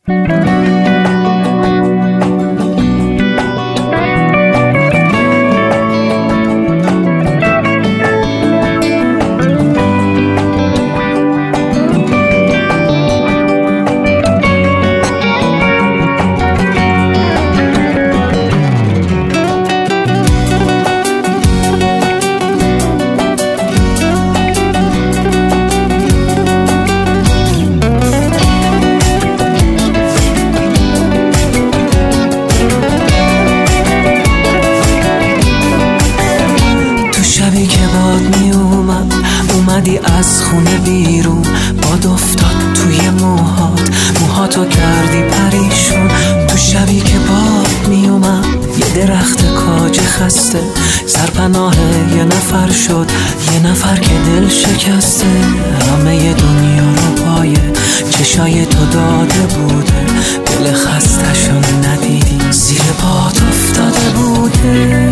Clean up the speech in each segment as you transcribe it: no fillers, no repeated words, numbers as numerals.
شبی که باد می اومدی از خونه بیرون، باد افتاد توی موهاتو کردی پریشون. تو شبی که باد می اومد یه درخت کاج خسته، سرپناه یه نفر شد، یه نفر که دل شکسته. همه دنیا رو پای چشای تو داده بوده، دل خستشون ندیدی زیر باد افتاده بوده.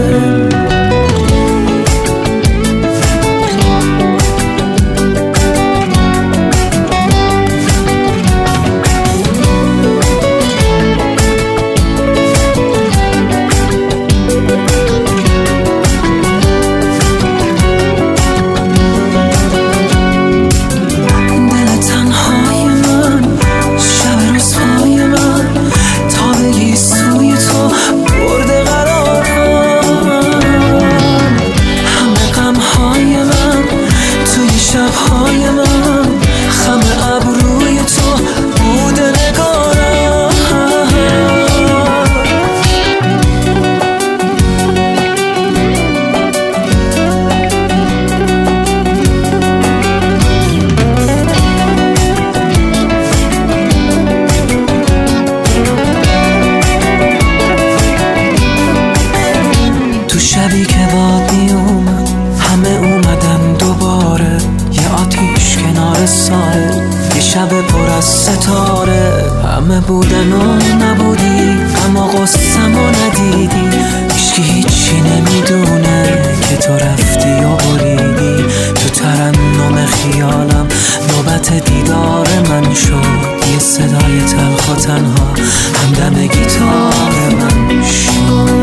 شبی که باد می اومد همه اومدن دوباره، یه آتیش کنار ساحل، یه شب پر از ستاره. همه بودن و نبودی، اما قصه‌مو ندیدی. هیچکی هیچی نمیدونه که تو رفتی و بریدی. تو ترنم خیالم نوبت دیدار من شد، یه صدای تلخ و تنها همدم گیتار من شد.